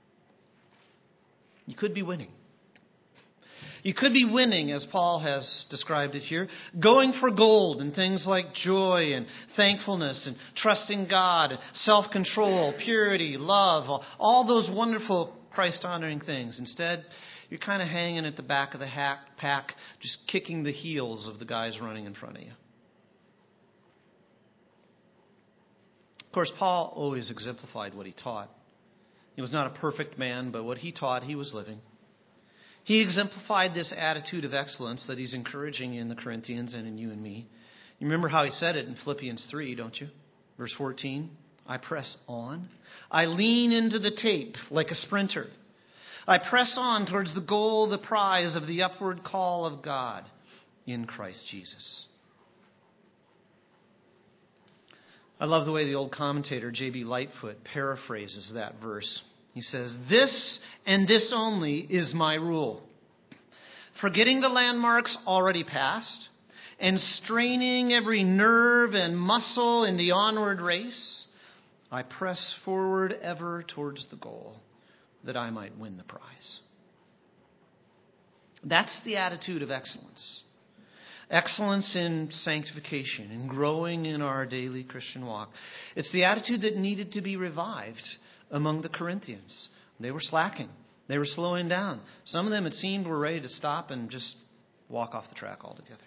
You could be winning. You could be winning, as Paul has described it here, going for gold in things like joy and thankfulness and trusting God, self-control, purity, love, all those wonderful Christ-honoring things. Instead, you're kind of hanging at the back of the pack, just kicking the heels of the guys running in front of you. Of course, Paul always exemplified what he taught. He was not a perfect man, but what he taught, he was living. He exemplified this attitude of excellence that he's encouraging in the Corinthians and in you and me. You remember how he said it in Philippians 3, don't you? Verse 14, I press on. I lean into the tape like a sprinter. I press on towards the goal, the prize of the upward call of God in Christ Jesus. I love the way the old commentator, J.B. Lightfoot, paraphrases that verse. He says, this and this only is my rule. Forgetting the landmarks already passed and straining every nerve and muscle in the onward race, I press forward ever towards the goal, that I might win the prize. That's the attitude of excellence. Excellence in sanctification and growing in our daily Christian walk. It's the attitude that needed to be revived among the Corinthians. They were slacking. They were slowing down. Some of them, it seemed, were ready to stop and just walk off the track altogether.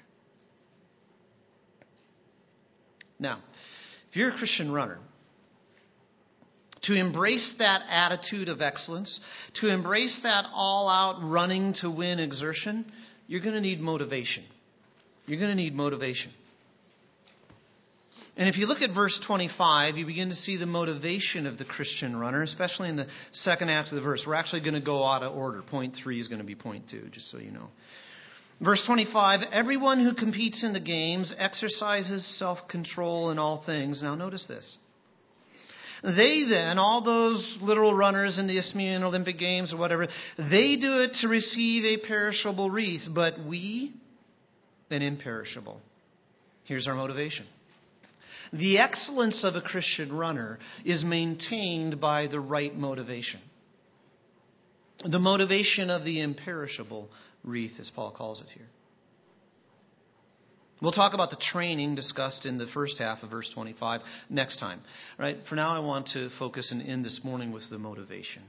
Now, if you're a Christian runner, to embrace that attitude of excellence, to embrace that all-out running to win exertion, you're going to need motivation. You're going to need motivation. And if you look at verse 25, you begin to see the motivation of the Christian runner, especially in the second half of the verse. We're actually going to go out of order. Point 3 is going to be point 2, just so you know. Verse 25, everyone who competes in the games exercises self-control in all things. Now notice this. They then, all those literal runners in the Isthmian Olympic Games or whatever, they do it to receive a perishable wreath, but we, an imperishable. Here's our motivation. The excellence of a Christian runner is maintained by the right motivation. The motivation of the imperishable wreath, as Paul calls it here. We'll talk about the training discussed in the first half of verse 25 next time. Right? For now, I want to focus and end this morning with the motivation.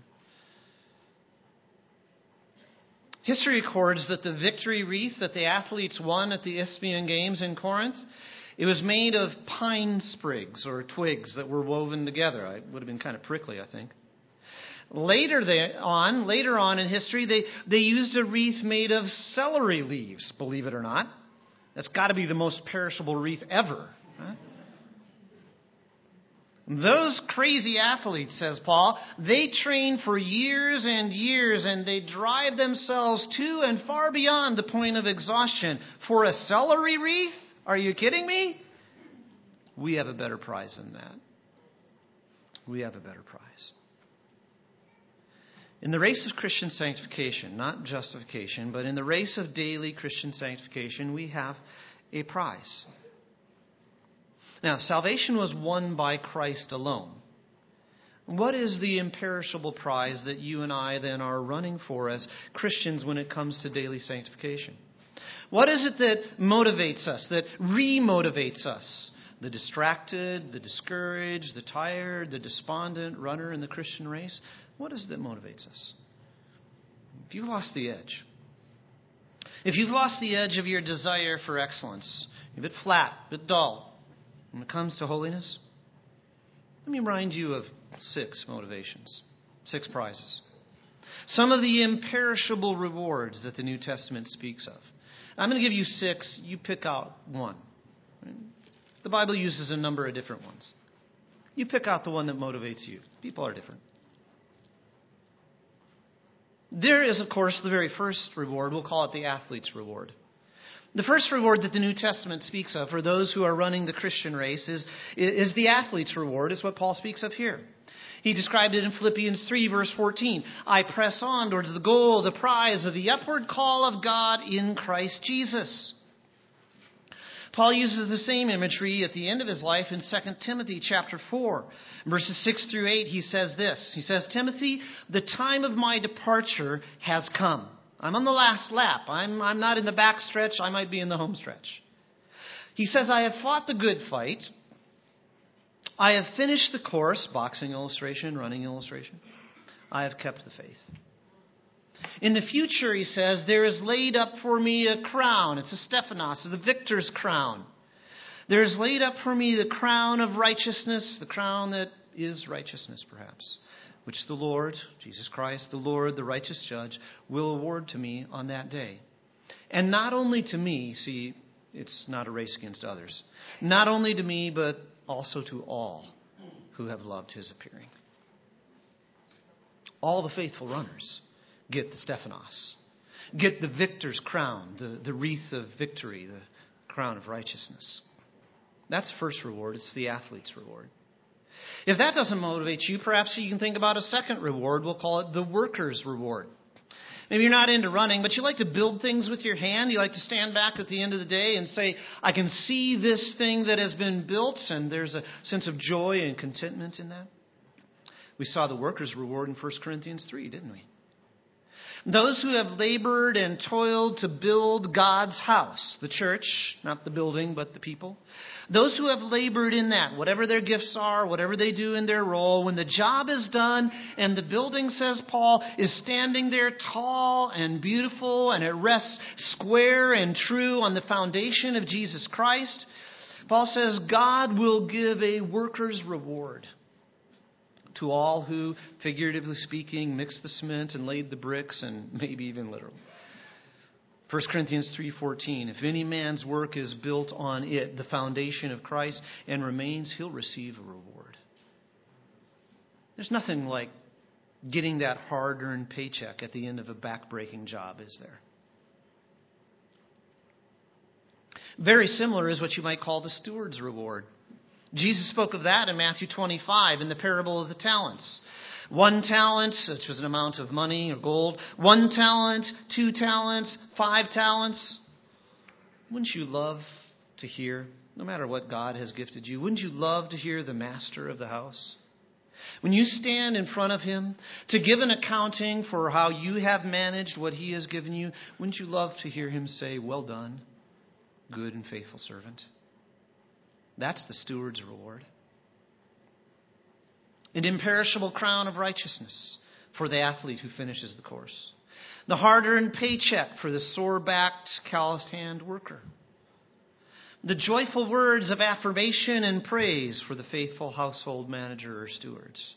History records that the victory wreath that the athletes won at the Isthmian Games in Corinth, it was made of pine sprigs or twigs that were woven together. It would have been kind of prickly, I think. Later on in history, they used a wreath made of celery leaves, believe it or not. That's got to be the most perishable wreath ever. Huh? Those crazy athletes, says Paul, they train for years and years, and they drive themselves to and far beyond the point of exhaustion. For a celery wreath? Are you kidding me? We have a better prize than that. We have a better prize. In the race of Christian sanctification, not justification, but in the race of daily Christian sanctification, we have a prize. Now, salvation was won by Christ alone. What is the imperishable prize that you and I then are running for as Christians when it comes to daily sanctification? What is it that motivates us, that re-motivates us? The distracted, the discouraged, the tired, the despondent runner in the Christian race? What is it that motivates us? If you've lost the edge, if you've lost the edge of your desire for excellence, you're a bit flat, a bit dull when it comes to holiness, let me remind you of 6 motivations, 6 prizes. Some of the imperishable rewards that the New Testament speaks of. I'm going to give you 6. You pick out one. The Bible uses a number of different ones. You pick out the one that motivates you. People are different. There is, of course, the very first reward. We'll call it the athlete's reward. The first reward that the New Testament speaks of for those who are running the Christian race is the athlete's reward. It's what Paul speaks of here. He described it in Philippians 3, verse 14. I press on towards the goal, the prize of the upward call of God in Christ Jesus. Paul uses the same imagery at the end of his life in 2 Timothy chapter 4. Verses 6 through 8, he says this. He says, Timothy, the time of my departure has come. I'm on the last lap. I'm not in the back stretch. I might be in the home stretch. He says, I have fought the good fight. I have finished the course, boxing illustration, running illustration. I have kept the faith. In the future, he says, there is laid up for me a crown. It's a Stephanos, it's the victor's crown. There is laid up for me the crown of righteousness, the crown that is righteousness, perhaps, which the Lord, Jesus Christ, the Lord, the righteous judge, will award to me on that day. And not only to me, see, it's not a race against others. Not only to me, but also to all who have loved his appearing. All the faithful runners get the Stephanos, get the victor's crown, the wreath of victory, the crown of righteousness. That's the first reward. It's the athlete's reward. If that doesn't motivate you, perhaps you can think about a second reward. We'll call it the worker's reward. Maybe you're not into running, but you like to build things with your hand. You like to stand back at the end of the day and say, I can see this thing that has been built, and there's a sense of joy and contentment in that. We saw the worker's reward in 1 Corinthians 3, didn't we? Those who have labored and toiled to build God's house, the church, not the building, but the people. Those who have labored in that, whatever their gifts are, whatever they do in their role, when the job is done and the building, says Paul, is standing there tall and beautiful and it rests square and true on the foundation of Jesus Christ, Paul says God will give a worker's reward to all who, figuratively speaking, mixed the cement and laid the bricks, and maybe even literally. 1 Corinthians 3:14, if any man's work is built on it, the foundation of Christ, and remains, he'll receive a reward. There's nothing like getting that hard-earned paycheck at the end of a back-breaking job, is there? Very similar is what you might call the steward's reward. Jesus spoke of that in Matthew 25 in the parable of the talents. 1 talent, which was an amount of money or gold. 1 talent, 2 talents, 5 talents. Wouldn't you love to hear, no matter what God has gifted you, wouldn't you love to hear the master of the house? When you stand in front of him to give an accounting for how you have managed what he has given you, wouldn't you love to hear him say, "Well done, good and faithful servant"? That's the steward's reward. An imperishable crown of righteousness for the athlete who finishes the course. The hard-earned paycheck for the sore-backed, calloused-hand worker. The joyful words of affirmation and praise for the faithful household manager or stewards.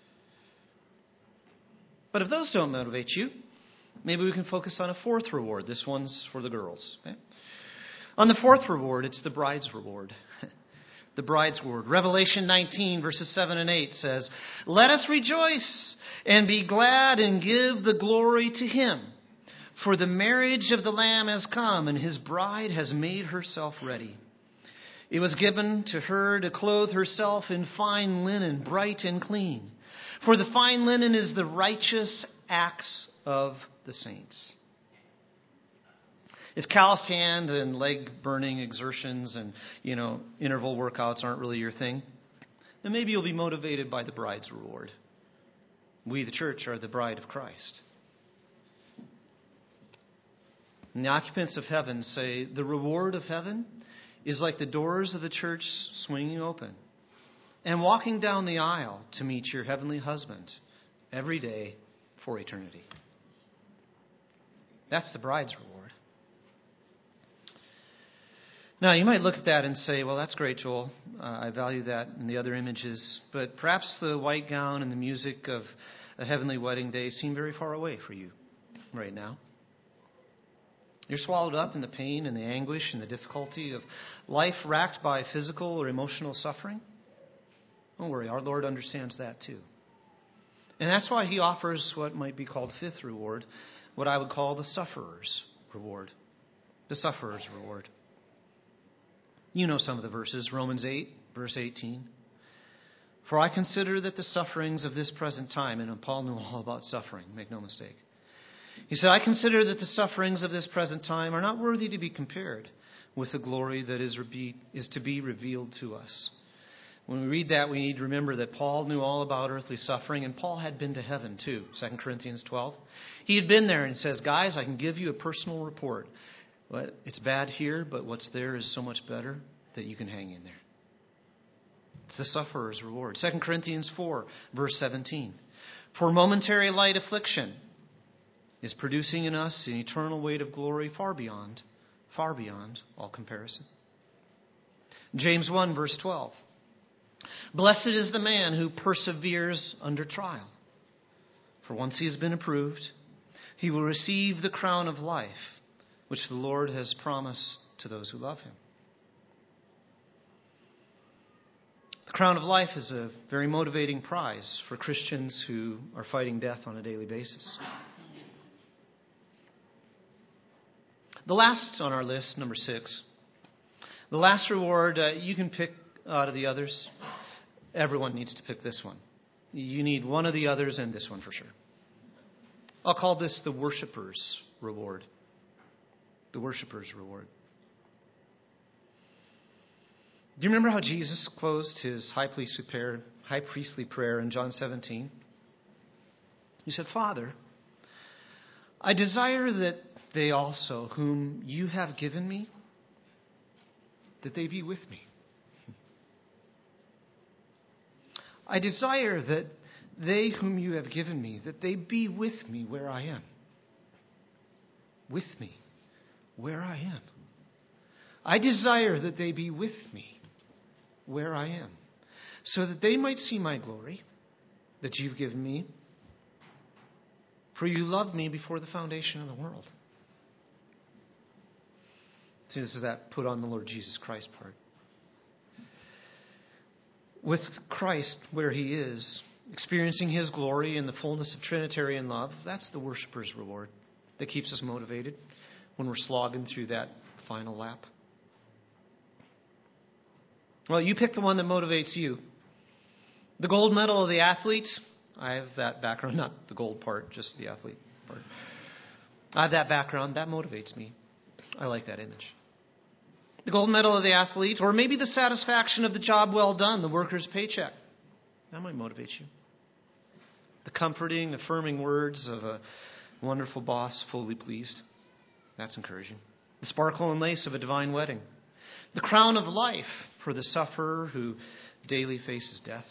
But if those don't motivate you, maybe we can focus on a fourth reward. This one's for the girls. Okay? On the fourth reward, it's the bride's reward. The bride's reward. Revelation 19, verses 7 and 8 says, "Let us rejoice and be glad and give the glory to him. For the marriage of the Lamb has come, and his bride has made herself ready. It was given to her to clothe herself in fine linen, bright and clean. For the fine linen is the righteous acts of the saints." If calloused hand and leg burning exertions and, interval workouts aren't really your thing, then maybe you'll be motivated by the bride's reward. We, the church, are the bride of Christ. And the occupants of heaven say the reward of heaven is like the doors of the church swinging open and walking down the aisle to meet your heavenly husband every day for eternity. That's the bride's reward. Now, you might look at that and say, well, that's great, Joel. I value that and the other images. But perhaps the white gown and the music of a heavenly wedding day seem very far away for you right now. You're swallowed up in the pain and the anguish and the difficulty of life racked by physical or emotional suffering. Don't worry, our Lord understands that too. And that's why he offers what might be called the fifth reward, what I would call the sufferer's reward. The sufferer's reward. You know some of the verses. Romans 8, verse 18. "For I consider that the sufferings of this present time," and Paul knew all about suffering, make no mistake. He said, "I consider that the sufferings of this present time are not worthy to be compared with the glory that is to be revealed to us." When we read that, we need to remember that Paul knew all about earthly suffering, and Paul had been to heaven too, 2 Corinthians 12. He had been there and says, "Guys, I can give you a personal report. But it's bad here, but what's there is so much better that you can hang in there." It's the sufferer's reward. 2 Corinthians 4, verse 17. "For momentary light affliction is producing in us an eternal weight of glory far beyond all comparison." James 1, verse 12. "Blessed is the man who perseveres under trial. For once he has been approved, he will receive the crown of life, which the Lord has promised to those who love him." The crown of life is a very motivating prize for Christians who are fighting death on a daily basis. The last on our list, number 6, the last reward you can pick out of the others. Everyone needs to pick this one. You need one of the others and this one for sure. I'll call this the worshiper's reward. The worshiper's reward. Do you remember how Jesus closed his high priestly prayer in John 17? He said, "Father, I desire that they also, whom you have given me, that they be with me. I desire that they whom you have given me, that they be with me where I am." With me where I am. I desire that they be with me where I am, so that they might see my glory that you've given me, for you loved me before the foundation of the world. See, this is that put on the Lord Jesus Christ part. With Christ where he is, experiencing his glory in the fullness of Trinitarian love, that's the worshiper's reward that keeps us motivated when we're slogging through that final lap. Well, you pick the one that motivates you. The gold medal of the athletes, I have that background, not the gold part, just the athlete part. I have that background. That motivates me. I like that image. The gold medal of the athlete, or maybe the satisfaction of the job well done, the worker's paycheck. That might motivate you. The comforting, affirming words of a wonderful boss, fully pleased. That's encouraging. The sparkle and lace of a divine wedding. The crown of life for the sufferer who daily faces death.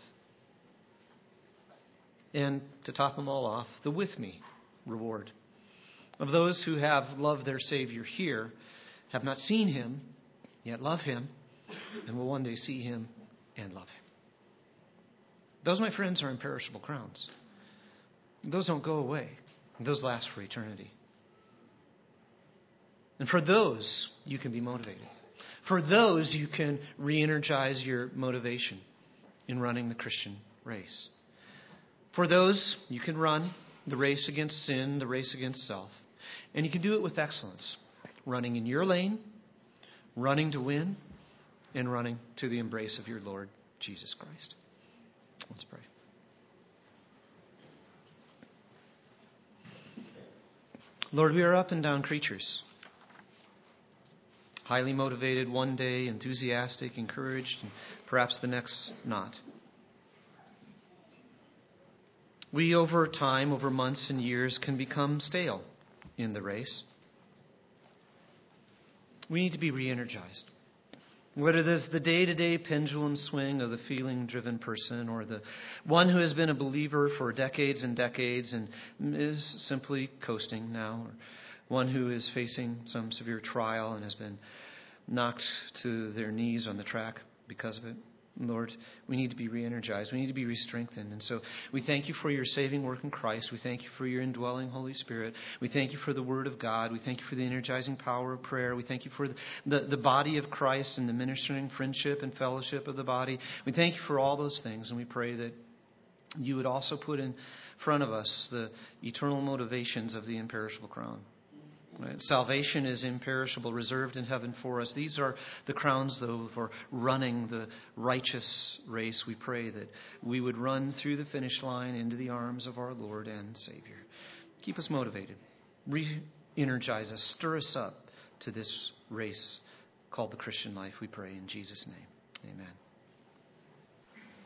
And to top them all off, the with me reward of those who have loved their Savior here, have not seen him, yet love him, and will one day see him and love him. Those, my friends, are imperishable crowns. Those don't go away. Those last for eternity. And for those, you can be motivated. For those, you can re-energize your motivation in running the Christian race. For those, you can run the race against sin, the race against self. And you can do it with excellence. Running in your lane, running to win, and running to the embrace of your Lord Jesus Christ. Let's pray. Lord, we are up and down creatures. Highly motivated one day, enthusiastic, encouraged, and perhaps the next not. We, over time, over months and years, can become stale in the race. We need to be re-energized. Whether there's the day-to-day pendulum swing of the feeling-driven person or the one who has been a believer for decades and decades and is simply coasting now, or one who is facing some severe trial and has been knocked to their knees on the track because of it. Lord, we need to be re-energized. We need to be re-strengthened. And so we thank you for your saving work in Christ. We thank you for your indwelling Holy Spirit. We thank you for the Word of God. We thank you for the energizing power of prayer. We thank you for the body of Christ and the ministering friendship and fellowship of the body. We thank you for all those things. And we pray that you would also put in front of us the eternal motivations of the imperishable crown. Right? Salvation is imperishable, reserved in heaven for us. These are the crowns, though, for running the righteous race. We pray that we would run through the finish line into the arms of our Lord and Savior. Keep us motivated. Re-energize us. Stir us up to this race called the Christian life, we pray in Jesus' name. Amen.